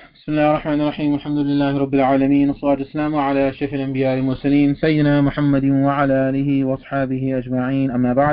بسم الله الرحمن الرحيم الحمد لله رب العالمين والصلاة والسلام على أشرف الأنبياء والمرسلين سيدنا محمد وعلى آله وأصحابه أجمعين أما بعد.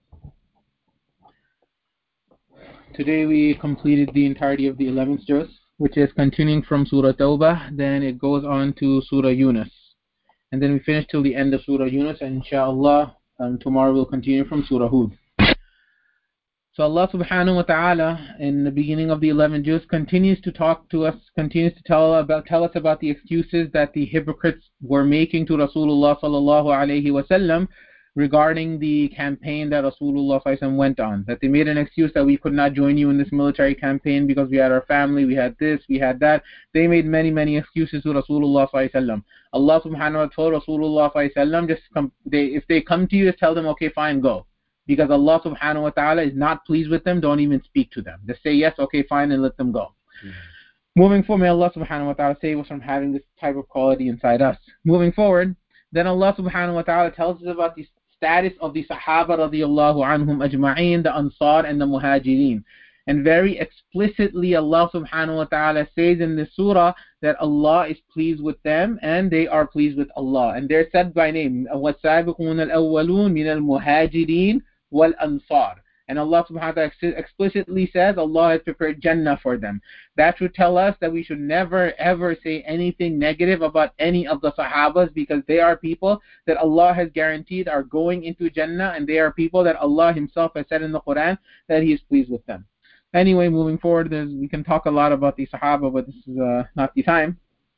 Today we completed the entirety of the 11th juz, which is continuing from Surah Tawbah, then it goes on to Surah Yunus, and then we finish till the end of Surah Yunus, and inshallah tomorrow we'll continue from Surah Hud. So Allah subhanahu wa ta'ala in the beginning of the 11th juz continues to talk to us, continues to tell us about the excuses that the hypocrites were making to Rasulullah sallallahu alayhi wasallam regarding the campaign that Rasulullah sallallahu alayhi wasallam went on. That they made an excuse that we could not join you in this military campaign because we had our family, we had this, we had that. They made many excuses to Rasulullah sallallahu alayhi wasallam. Allah subhanahu wa ta'ala told Rasulullah sallallahu alayhi wasallam, if they come to you, just tell them, okay, fine, go. Because Allah subhanahu wa ta'ala is not pleased with them, don't even speak to them. Just say yes, okay, fine, and let them go. Moving forward, may Allah subhanahu wa ta'ala save us from having this type of quality inside us. Moving forward, then Allah subhanahu wa ta'ala tells us about the status of the Sahaba radiyallahu anhum ajma'een, the Ansar and the Muhajirin. And very explicitly Allah subhanahu wa ta'ala says in this surah that Allah is pleased with them and they are pleased with Allah. And they're said by name, وَالسَّابِقُونَ الْأَوَّلُونَ مِنَ الْمُهَاجِرِينَ وَالْأَنصَارِ. And Allah subhanahu wa ta'ala explicitly says Allah has prepared Jannah for them. That should tell us that we should never ever say anything negative about any of the Sahabas, because they are people that Allah has guaranteed are going into Jannah, and they are people that Allah Himself has said in the Quran that He is pleased with them. Anyway, moving forward, we can talk a lot about the Sahaba, but this is not the time.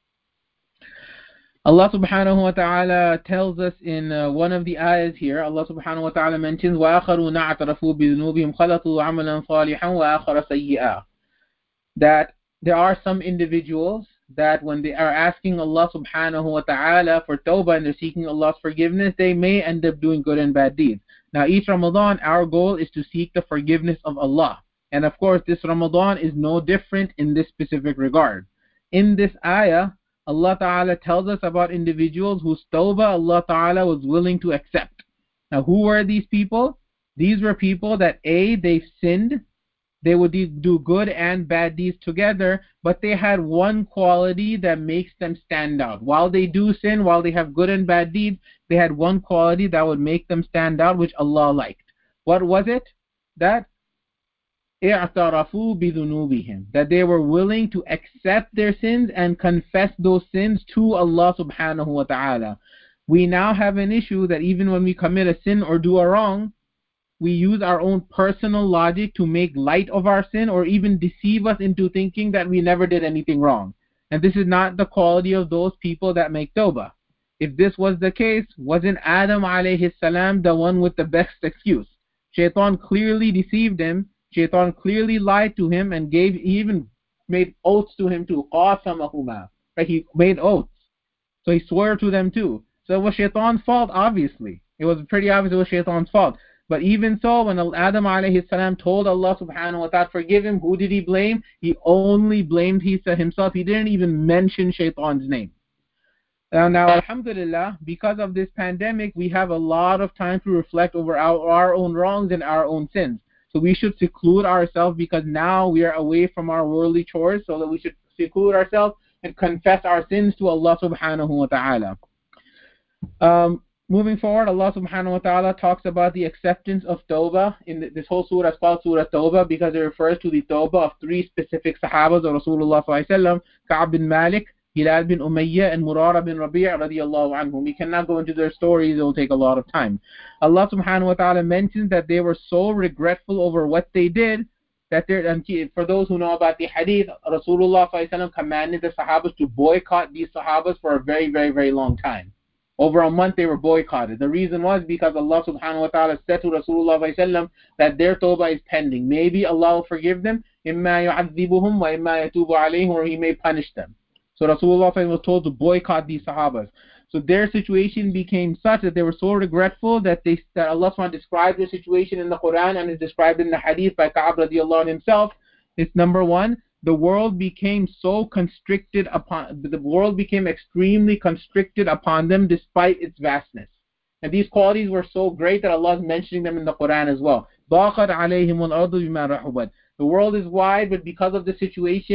Allah subhanahu wa ta'ala tells us in one of the ayahs here, Allah subhanahu wa ta'ala mentions وَآخَرُونَ اعْتَرَفُوا بِذُنُوبِهِمْ خَلَطُوا عَمَلًا صَالِحًا وَآخَرَ سَيِّئًا. That there are some individuals that when they are asking Allah subhanahu wa ta'ala for tawbah and they're seeking Allah's forgiveness, they may end up doing good and bad deeds. Now each Ramadan, our goal is to seek the forgiveness of Allah. And of course, this Ramadan is no different in this specific regard. In this ayah, Allah Ta'ala tells us about individuals whose tawbah Allah Ta'ala was willing to accept. Now, who were these people? These were people that they've sinned, they would do good and bad deeds together, but they had one quality that makes them stand out. While they do sin, while they have good and bad deeds, they had one quality that would make them stand out, which Allah liked. What was it? That اعترفوا بذنوبهم, that they were willing to accept their sins and confess those sins to Allah subhanahu wa ta'ala. We now have an issue that even when we commit a sin or do a wrong, we use our own personal logic to make light of our sin or even deceive us into thinking that we never did anything wrong. And this is not the quality of those people that make tawbah. If this was the case, wasn't Adam alayhi salam the one with the best excuse? Shaitan clearly deceived him. Shaitan clearly lied to him and even made oaths to him too. قَاسَمَهُمَا. Right? He made oaths. So he swore to them too. So it was Shaitan's fault, obviously. It was pretty obvious it was Shaitan's fault. But even so, when Adam alayhi salam told Allah subhanahu wa ta'ala forgive him, who did he blame? He only blamed himself. He didn't even mention Shaitan's name. Now, alhamdulillah, because of this pandemic, we have a lot of time to reflect over our own wrongs and our own sins. So we should seclude ourselves, because now we are away from our worldly chores, so that we should seclude ourselves and confess our sins to Allah subhanahu wa ta'ala. Moving forward, Allah subhanahu wa ta'ala talks about the acceptance of tawbah. This whole surah is called Surah Tawbah because it refers to the tawbah of three specific sahabas of Rasulullah sallallahu alaihi wasallam: Ka'b bin Malik, Hilal bin Umayyah, and Murara bin Rabi' radiyallahu anhum. We cannot go into their stories, it will take a lot of time. Allah subhanahu wa ta'ala mentions that they were so regretful over what they did, that for those who know about the hadith, Rasulullah sallallahu alaihi wasallam commanded the sahabas to boycott these sahabas for a very long time. Over a month they were boycotted. The reason was because Allah subhanahu wa ta'ala said to Rasulullah sallallahu alaihi wasallam that their tawbah is pending. Maybe Allah will forgive them, إِمَّا يُعَذِّبُهُمْ وَإِمَّا يَتُوبُ عَلَيْهِمْ, or He may punish them. So Rasulullah was told to boycott these sahabas. So their situation became such that they were so regretful that Allah subhanahu described their situation in the Quran and is described in the hadith by Ka'b radiallahu anh himself. It's number one, the world became extremely constricted upon them despite its vastness. And these qualities were so great that Allah is mentioning them in the Quran as well. ضَاقَتْ عَلَيْهِمُ الْأَرْضُ بِمَا رَحُبَتْ. The world is wide, but because of the situation,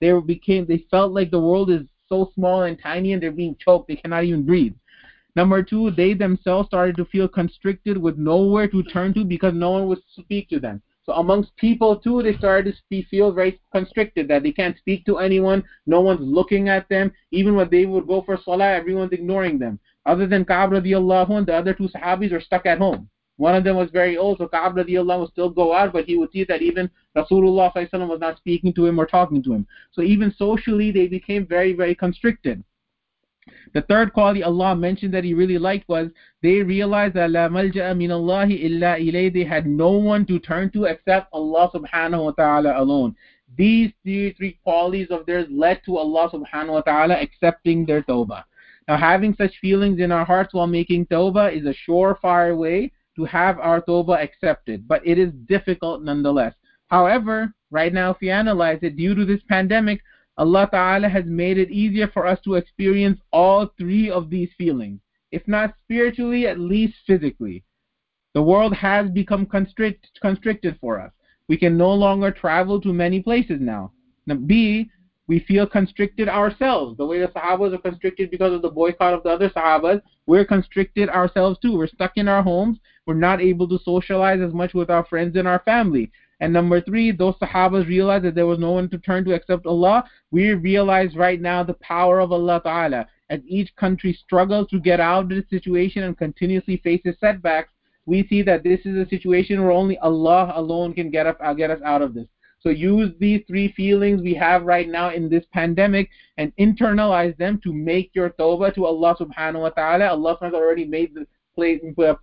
They felt like the world is so small and tiny and they're being choked. They cannot even breathe. Number two, they themselves started to feel constricted with nowhere to turn to because no one would speak to them. So amongst people too, they started to feel very constricted, that they can't speak to anyone, no one's looking at them. Even when they would go for salah, everyone's ignoring them. Other than Ka'b radiallahu anh, the other two sahabis are stuck at home. One of them was very old, so Ka'b radiallahu anh would still go out, but he would see that even Rasulullah sallallahu alaihi wasallam was not speaking to him or talking to him. So even socially, they became very, very constricted. The third quality Allah mentioned that He really liked was they realized that la malja'a min Allahi illa ilay. They had no one to turn to except Allah subhanahu wa ta'ala alone. These three qualities of theirs led to Allah subhanahu wa ta'ala accepting their tawbah. Now, having such feelings in our hearts while making tawbah is a surefire way to have our tawbah accepted, but it is difficult nonetheless. However, right now, if we analyze it, due to this pandemic, Allah Ta'ala has made it easier for us to experience all three of these feelings. If not spiritually, at least physically. The world has become constricted for us. We can no longer travel to many places now. Now, B, we feel constricted ourselves. The way the Sahabas are constricted because of the boycott of the other Sahabas, we're constricted ourselves too. We're stuck in our homes. We're not able to socialize as much with our friends and our family. And number three, those Sahabas realized that there was no one to turn to except Allah. We realize right now the power of Allah Ta'ala. As each country struggles to get out of this situation and continuously faces setbacks, we see that this is a situation where only Allah alone can get us out of this. So use these three feelings we have right now in this pandemic and internalize them to make your tawbah to Allah subhanahu wa ta'ala. Allah has already made the place,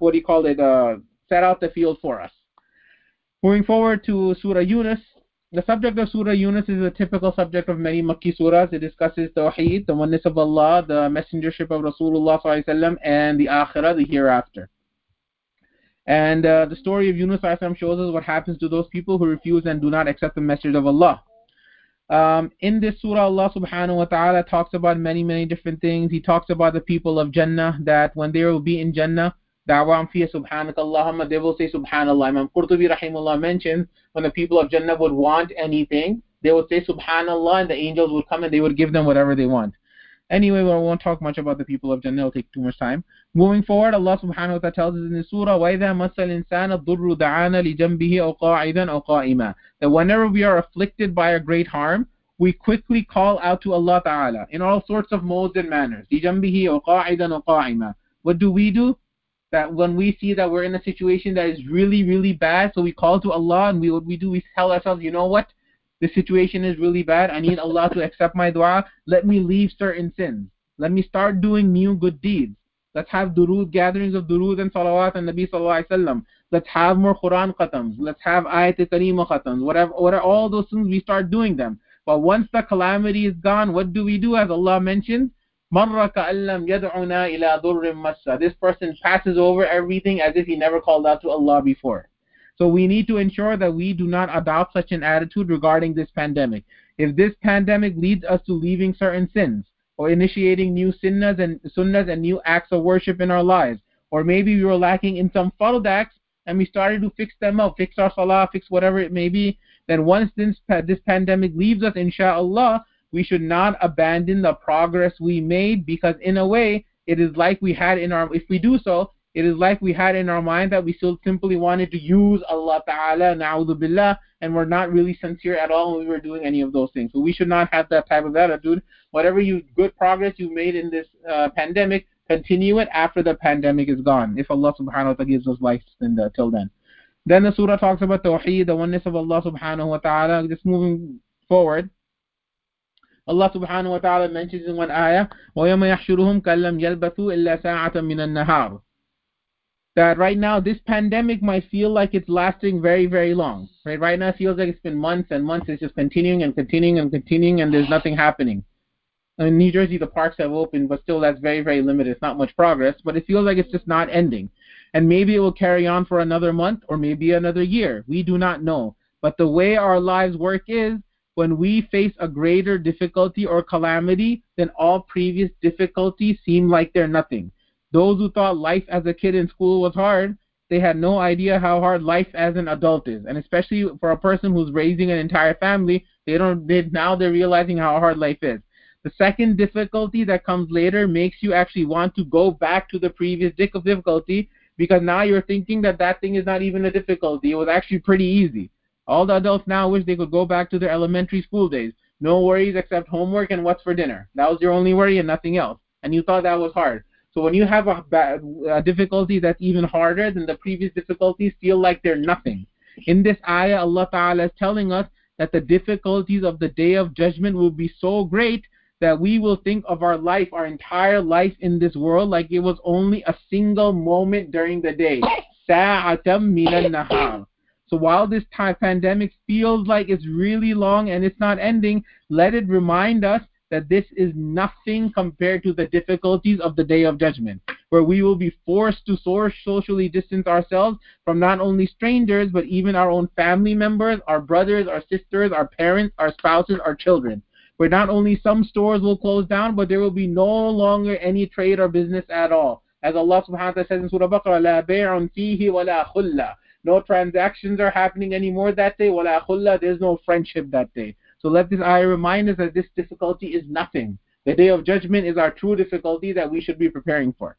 set out the field for us. Moving forward to Surah Yunus. The subject of Surah Yunus is a typical subject of many Makki surahs. It discusses Tawheed, the oneness of Allah, the messengership of Rasulullah sallallahu alaihi wasallam, and the Akhirah, the hereafter. And the story of Yunus shows us what happens to those people who refuse and do not accept the message of Allah. In this surah, Allah subhanahu wa ta'ala talks about many, many different things. He talks about the people of Jannah, that when they will be in Jannah, da'wam fiya subhanakallahumma, they will say subhanallah. Imam Qurtubi rahimahullah mentions when the people of Jannah would want anything, they would say subhanallah, and the angels would come and they would give them whatever they want. Anyway, we won't talk much about the people of Jannah. It'll take too much time. Moving forward, Allah subhanahu wa ta'ala tells us in the surah, وَإِذَا مَسَّ الْإِنسَانَ الضُّرُّ دَعَانَ لِجَنْبِهِ أَوْ قَاعِدًا أَوْ قَائِمًا. That whenever we are afflicted by a great harm, we quickly call out to Allah Ta'ala in all sorts of modes and manners. لِجَنْبِهِ أَوْ قَاعِدًا أَوْ قَائِمًا. What do? That when we see that we're in a situation that is really, really bad, so we call to Allah, and what we do, we tell ourselves, you know what? This situation is really bad. I need Allah to accept my dua. Let me leave certain sins. Let me start doing new good deeds. Let's have durood, gatherings of durood and salawat and Nabi sallallahu alaihi wasallam. Let's have more Quran khatams. Let's have ayat-e-kareema khatams. Whatever, all those things, we start doing them. But once the calamity is gone, what do? As Allah mentions, مَرَّ كَأَلَّمْ يَدْعُنَا إِلَى ضُرٍّ مَسَّ. This person passes over everything as if he never called out to Allah before. So we need to ensure that we do not adopt such an attitude regarding this pandemic. If this pandemic leads us to leaving certain sins, or initiating new sunnahs and new acts of worship in our lives, or maybe we were lacking in some fard acts and we started to fix them up, fix our salah, fix whatever it may be, then once this pandemic leaves us, inshallah, we should not abandon the progress we made, because in a way, it is like we had in our, if we do so, it is like we had in our mind that we still simply wanted to use Allah Ta'ala, na'udhu billah, and we're not really sincere at all when we were doing any of those things. So we should not have that type of attitude. Whatever good progress you made in this pandemic, continue it after the pandemic is gone, if Allah Subhanahu wa Ta'ala gives us life till then. Then the surah talks about Tawheed, the oneness of Allah Subhanahu wa Ta'ala. Just moving forward, Allah Subhanahu wa Ta'ala mentions in one ayah, وَيَوْمَ يَحْشُرُهُمْ كَلَّمْ يَلْبَثُوا إِلَّا سَاعَةً مِنَ النَّهَارِ. That right now this pandemic might feel like it's lasting very, very long. Right now it feels like it's been months and months. It's just continuing and there's nothing happening. In New Jersey, the parks have opened, but still that's very, very limited. It's not much progress, but it feels like it's just not ending. And maybe it will carry on for another month or maybe another year. We do not know. But the way our lives work is, when we face a greater difficulty or calamity, then all previous difficulties seem like they're nothing. Those who thought life as a kid in school was hard, they had no idea how hard life as an adult is. And especially for a person who's raising an entire family, Now they're realizing how hard life is. The second difficulty that comes later makes you actually want to go back to the previous difficulty, because now you're thinking that that thing is not even a difficulty. It was actually pretty easy. All the adults now wish they could go back to their elementary school days. No worries except homework and what's for dinner. That was your only worry and nothing else. And you thought that was hard. So when you have a difficulty that's even harder than the previous difficulties, feel like they're nothing. In this ayah, Allah Ta'ala is telling us that the difficulties of the Day of Judgment will be so great that we will think of our life, our entire life in this world, like it was only a single moment during the day. Sa'atam minan nahar. So while this pandemic feels like it's really long and it's not ending, let it remind us that this is nothing compared to the difficulties of the Day of Judgment, where we will be forced to socially distance ourselves from not only strangers, but even our own family members, our brothers, our sisters, our parents, our spouses, our children. Where not only some stores will close down, but there will be no longer any trade or business at all. As Allah subhanahu wa ta'ala says in Surah Baqarah, لَا بَيْعٌ فِيهِ وَلَا خُلَّةٌ. No transactions are happening anymore that day. وَلَا خُلَّةٌ. There's no friendship that day. So let this ayah remind us that this difficulty is nothing. The Day of Judgment is our true difficulty that we should be preparing for.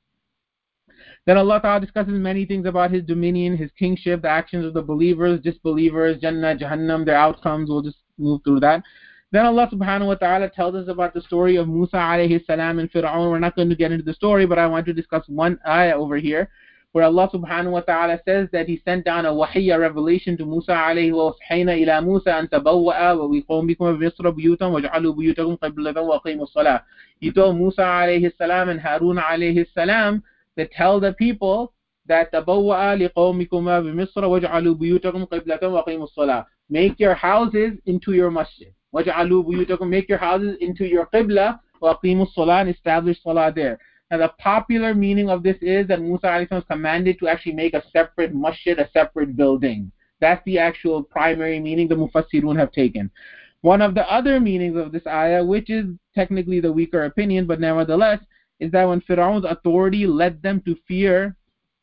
Then Allah Ta'ala discusses many things about His dominion, His kingship, the actions of the believers, disbelievers, Jannah, Jahannam, their outcomes. We'll just move through that. Then Allah Subhanahu wa Ta'ala tells us about the story of Musa alayhi salam and Fir'aun. We're not going to get into the story, but I want to discuss one ayah over here, where Allah Subhanahu wa Ta'ala says that He sent down a wahiy, a revelation to Musa alayhi wa وَأَوْحَيْنَا إِلَى مُوسَى أَن تَبَوَّأَ وَقَوْمِكُمْ بِمِصْرَ بُيُوتًا وَاجْعَلُوا بُيُوتَكُمْ قِبْلَةً وَأَقِيمُوا الصَّلَاةَ. He told Musa alayhi salam and Harun alayhi salam to tell the people that تَبَوَّأَ لِقَوْمِكُمَا بِمِصْرَ وَاجْعَلُوا بُيُوتَكُمْ قِبْلَةً وَأَقِيمُوا الصَّلَاةَ. Make your houses into your masjid. وَاجْعَلُوا بُيُوتَكُمْ. Make your houses into your qibla. وَأَقِيمُوا الصَّلَاةَ. And establish salah there. Now the popular meaning of this is that Musa alayhi salam was commanded to actually make a separate masjid, a separate building. That's the actual primary meaning the Mufassirun have taken. One of the other meanings of this ayah, which is technically the weaker opinion, but nevertheless, is that when Fir'aun's authority led them to fear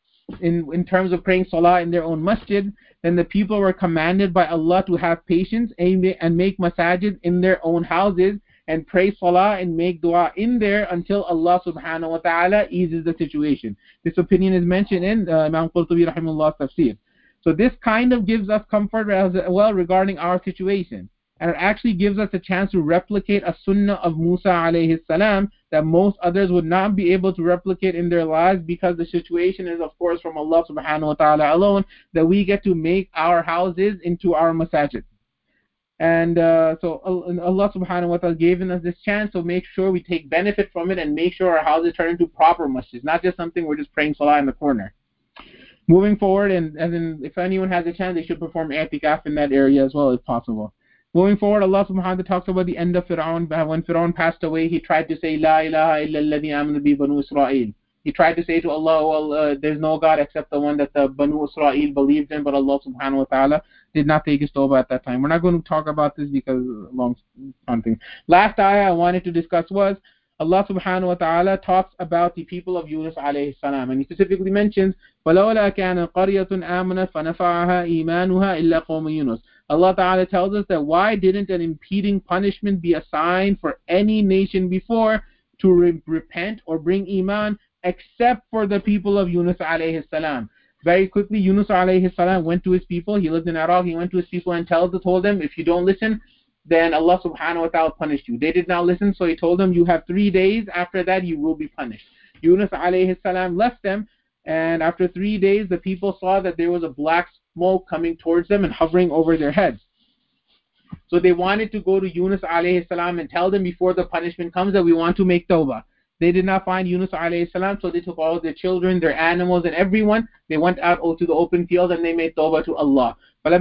in terms of praying salah in their own masjid, then the people were commanded by Allah to have patience and make masajid in their own houses and pray salah and make dua in there until Allah subhanahu wa ta'ala eases the situation. This opinion is mentioned in Imam Qurtubi rahimahullah's tafsir. So this kind of gives us comfort as well regarding our situation. And it actually gives us a chance to replicate a sunnah of Musa alayhi salam that most others would not be able to replicate in their lives, because the situation is, of course, from Allah subhanahu wa ta'ala alone, that we get to make our houses into our masajid. And so Allah subhanahu wa ta'ala given us this chance, so make sure we take benefit from it and make sure our houses turn into proper masjids, not just something we're just praying salah in the corner. Moving forward, and if anyone has a chance, they should perform i'tikaf in that area as well if possible. Moving forward, Allah subhanahu wa ta'ala talks about the end of Fir'aun. When Fir'aun passed away, he tried to say, La ilaha illa alladhi amana bi Banu Israel. He tried to say to Allah, well, there's no God except the one that the Banu Israel believed in, but Allah subhanahu wa ta'ala did not take his tawbah at that time. We're not going to talk about this because long thing. Last ayah I wanted to discuss was, Allah subhanahu wa ta'ala talks about the people of Yunus alayhi salam, and he specifically mentions, وَلَوْلَا كَانَ قَرْيَةٌ آمَنَتْ فَنَفَعَهَا إِيمَانُهَا إِلَّا قَوْمَ يُونُسَ. Allah Ta'ala tells us that why didn't an impeding punishment be assigned for any nation before to repent or bring iman, except for the people of Yunus alayhi salam. Very quickly, Yunus alayhi salam went to his people. He lived in Iraq. He went to his people and told them, if you don't listen, then Allah subhanahu wa ta'ala punished you. They did not listen, so he told them, you have 3 days. After that, you will be punished. Yunus alayhi salam left them, and after 3 days, the people saw that there was a black smoke coming towards them and hovering over their heads. So they wanted to go to Yunus alayhi salam and tell them before the punishment comes that we want to make tawbah. They did not find Yunus alayhi salam, so they took all their children, their animals, and everyone. They went out to the open field and they made tawbah to Allah. When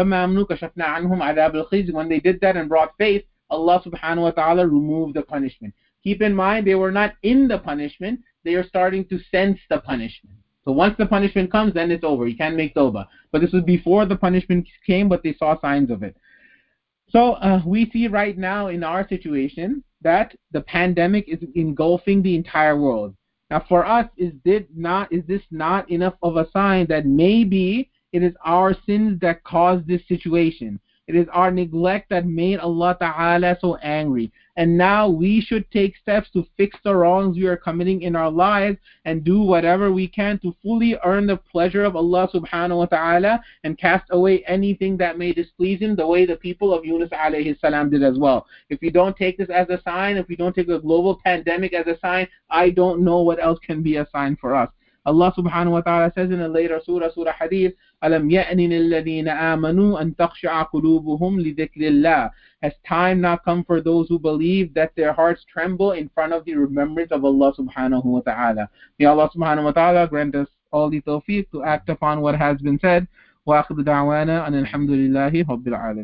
they did that and brought faith, Allah subhanahu wa ta'ala removed the punishment. Keep in mind, they were not in the punishment. They are starting to sense the punishment. So once the punishment comes, then it's over. You can't make tawbah. But this was before the punishment came, but they saw signs of it. So we see right now in our situation that the pandemic is engulfing the entire world. Now for us, is this not enough of a sign that maybe it is our sins that caused this situation? It is our neglect that made Allah Ta'ala so angry. And now we should take steps to fix the wrongs we are committing in our lives and do whatever we can to fully earn the pleasure of Allah Subhanahu wa Ta'ala and cast away anything that may displease Him, the way the people of Yunus alayhi salam did as well. If we don't take this as a sign, if we don't take a global pandemic as a sign, I don't know what else can be a sign for us. Allah Subhanahu wa Ta'ala says in a later surah, Surah Hadith, أَلَمْ يَأْنِ لِلَّذِينَ آمَنُوا أَن تَخْشَعَ قُلُوبُهُمْ لِذِكْرِ اللَّهِ. Has time not come for those who believe that their hearts tremble in front of the remembrance of Allah Subhanahu wa Ta'ala? May Allah Subhanahu wa Ta'ala grant us all the tawfiq to act upon what has been said. وآخر دعوانا أن الحمد لله رب العالمين.